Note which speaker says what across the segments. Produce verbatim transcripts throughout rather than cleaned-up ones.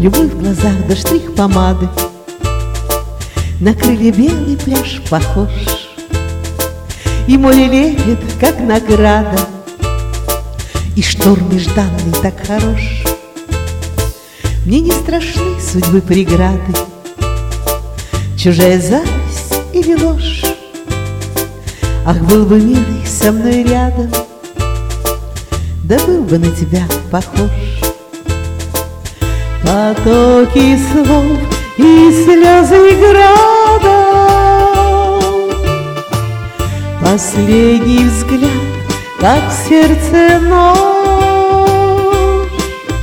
Speaker 1: любовь в глазах да штрих помады, на крылья белый пляж похож, и море лепит, как награда, и шторм нежданный так хорош. Мне не страшны судьбы преграды, чужая зависть или ложь. Ах, был бы милый со мной рядом, да был бы на тебя похож. Потоки слов и слезы градом, последний взгляд, как в сердце нож.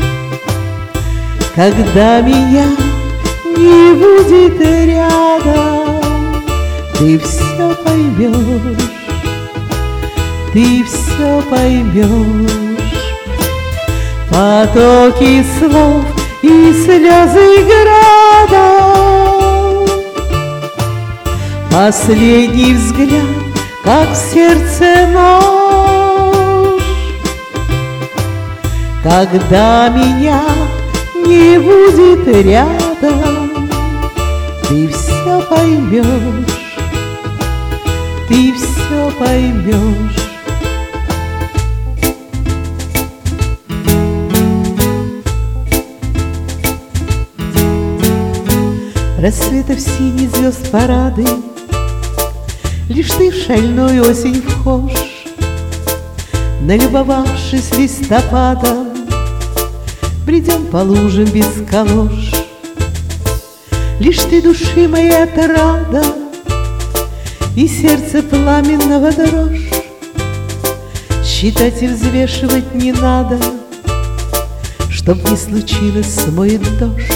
Speaker 1: Когда меня не будет рядом, ты все поймешь, ты все поймешь. Потоки слов и слезы градом, последний взгляд, как в сердце нож. Когда меня не будет рядом, ты все поймешь, ты все поймешь. Рассветов синий звезд парады, лишь ты в шальную осень вхож, налюбовавшись листопадом, бредем по лужам без калош. Лишь ты души моя отрада и сердце пламенного дрожь. Считать и взвешивать не надо, чтоб не случилось смоет дождь.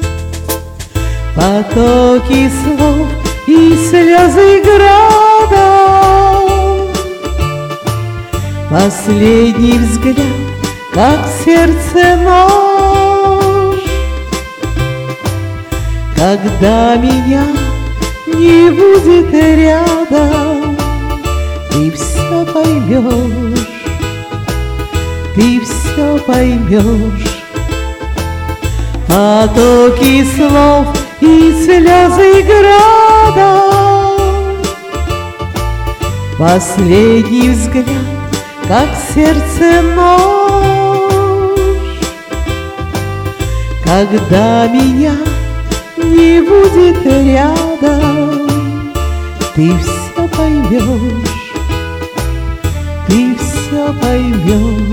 Speaker 1: Потоки слов и слезы градом, последний взгляд, как в сердце нож. Когда меня не будет рядом, ты все поймешь, ты все поймешь. Потоки слов и слезы градом, последний взгляд, как в сердце нож. Когда меня не будет рядом, ты все поймешь, ты все поймешь.